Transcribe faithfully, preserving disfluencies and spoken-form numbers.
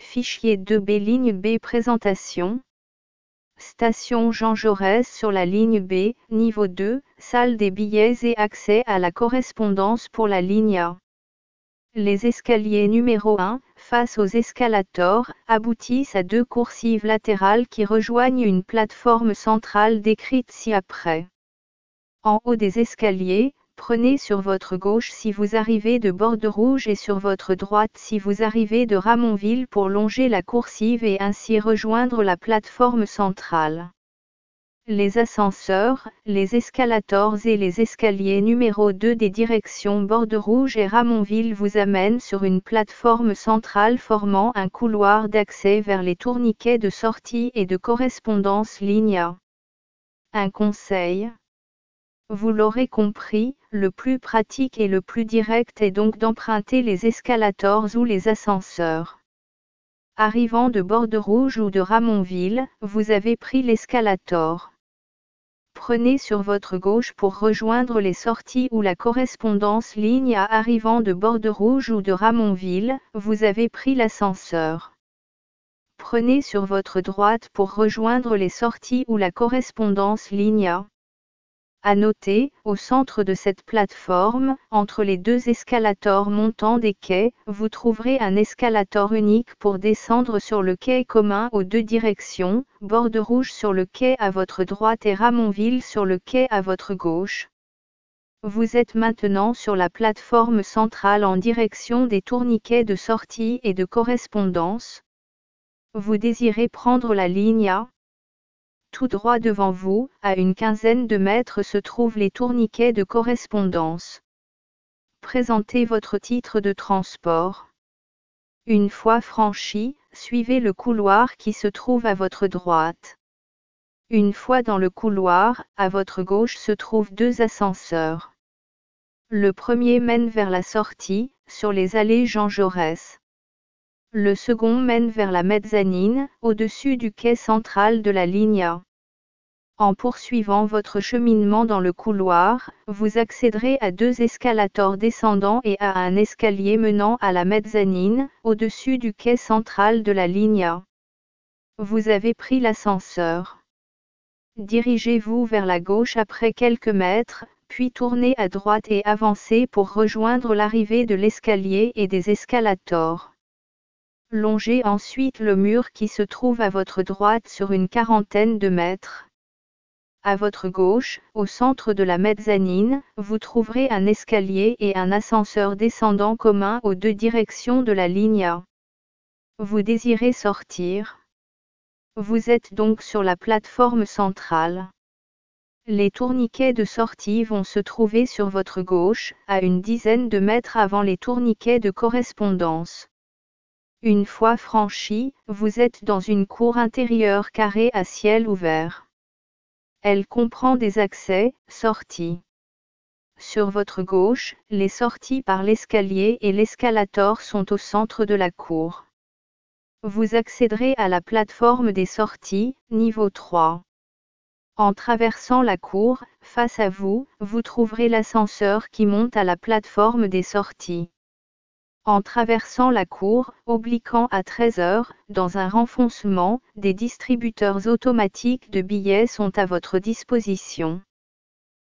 Fichier deux B ligne B présentation. Station Jean Jaurès sur la ligne B, niveau deux, salle des billets et accès à la correspondance pour la ligne A. Les escaliers numéro un, face aux escalators, aboutissent à deux coursives latérales qui rejoignent une plateforme centrale décrite ci-après. En haut des escaliers, prenez sur votre gauche si vous arrivez de Borderouge et sur votre droite si vous arrivez de Ramonville pour longer la coursive et ainsi rejoindre la plateforme centrale. Les ascenseurs, les escalators et les escaliers numéro deux des directions Borderouge et Ramonville vous amènent sur une plateforme centrale formant un couloir d'accès vers les tourniquets de sortie et de correspondance ligne A. Un conseil. Vous l'aurez compris, le plus pratique et le plus direct est donc d'emprunter les escalators ou les ascenseurs. Arrivant de Borderouge ou de Ramonville, vous avez pris l'escalator. Prenez sur votre gauche pour rejoindre les sorties ou la correspondance ligne A. Arrivant de Borderouge ou de Ramonville, vous avez pris l'ascenseur. Prenez sur votre droite pour rejoindre les sorties ou la correspondance ligne A. À noter, au centre de cette plateforme, entre les deux escalators montant des quais, vous trouverez un escalator unique pour descendre sur le quai commun aux deux directions, Borderouge sur le quai à votre droite et Ramonville sur le quai à votre gauche. Vous êtes maintenant sur la plateforme centrale en direction des tourniquets de sortie et de correspondance. Vous désirez prendre la ligne A? Tout droit devant vous, à une quinzaine de mètres se trouvent les tourniquets de correspondance. Présentez votre titre de transport. Une fois franchi, suivez le couloir qui se trouve à votre droite. Une fois dans le couloir, à votre gauche se trouvent deux ascenseurs. Le premier mène vers la sortie, sur les allées Jean Jaurès. Le second mène vers la mezzanine, au-dessus du quai central de la ligne A. En poursuivant votre cheminement dans le couloir, vous accéderez à deux escalators descendants et à un escalier menant à la mezzanine, au-dessus du quai central de la ligne A. Vous avez pris l'ascenseur. Dirigez-vous vers la gauche après quelques mètres, puis tournez à droite et avancez pour rejoindre l'arrivée de l'escalier et des escalators. Longez ensuite le mur qui se trouve à votre droite sur une quarantaine de mètres. À votre gauche, au centre de la mezzanine, vous trouverez un escalier et un ascenseur descendant commun aux deux directions de la ligne A. Vous désirez sortir. Vous êtes donc sur la plateforme centrale. Les tourniquets de sortie vont se trouver sur votre gauche, à une dizaine de mètres avant les tourniquets de correspondance. Une fois franchi, vous êtes dans une cour intérieure carrée à ciel ouvert. Elle comprend des accès, sorties. Sur votre gauche, les sorties par l'escalier et l'escalator sont au centre de la cour. Vous accéderez à la plateforme des sorties, niveau trois. En traversant la cour, face à vous, vous trouverez l'ascenseur qui monte à la plateforme des sorties. En traversant la cour, obliquant à treize heures, dans un renfoncement, des distributeurs automatiques de billets sont à votre disposition.